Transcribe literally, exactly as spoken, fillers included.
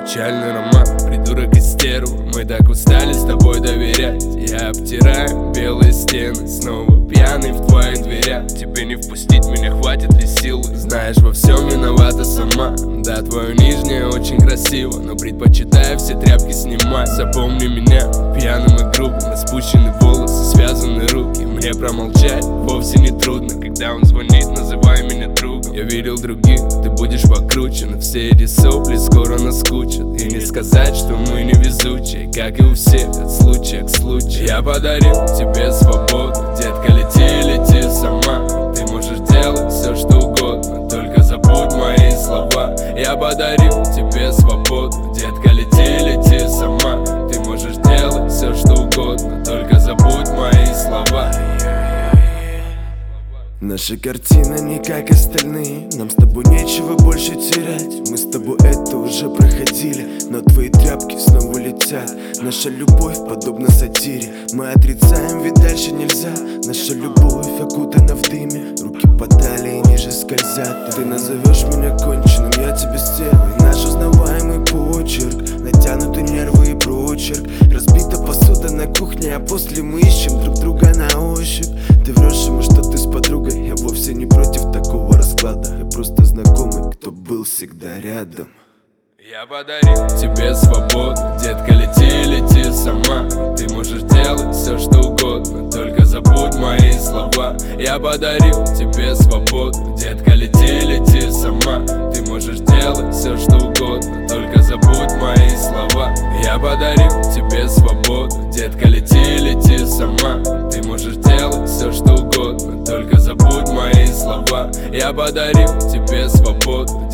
Печальный роман, придурок и стерва. Мы так устали с тобой доверять. Я обтираю белые стены, снова пьяный в твоих дверях. Тебе не впустить меня, хватит ли силы? Знаешь, во всем виновата сама. Да, твое нижнее очень красиво, но предпочитаю все тряпки снимать. Запомни меня пьяным и грубым, распущены волосы, связаны руки. Мне промолчать вовсе не трудно, когда он звонит, называй меня другом. Я видел других, ты будешь покруче, но все эти сопли скоро наскучат. И не сказать, что мы не везучие, как и у всех, от случая к случаю. Я подарил тебе свободу, детка, лети, лети сама. Ты можешь делать все, что угодно, только забудь мои слова. Я подарил тебе свободу, детка, лети, лети сама. Ты можешь делать все, что угодно, только забудь мои слова. Наша картина не как остальные, нам с тобой нечего больше терять. Мы с тобой это уже проходили, но твои тряпки снова летят. Наша любовь подобна сатире, мы отрицаем, ведь дальше нельзя. Наша любовь окутана в дыме, руки по талии ниже скользят. Ты назовешь меня конченым, я тебе стервой. Наш узнаваемый почерк, натянуты нервы и прочерк. Разбита посуда на кухне, а после мы ищем друг друга на ощупь. Ты врешь ему, что ты с подругой, я вовсе не против такого расклада. Я просто знакомый, кто был всегда рядом. Я подарил тебе свободу, детка, лети, лети сама. Ты можешь делать все, что угодно, только забудь мои слова. Я подарил тебе свободу, детка, лети, лети сама. Ты можешь делать все, что угодно, только забудь мои слова. Я подарил тебе свободу, детка, лети, лети сама. Ты можешь делать все, что угодно, только забудь мои слова. Я подарил тебе свободу,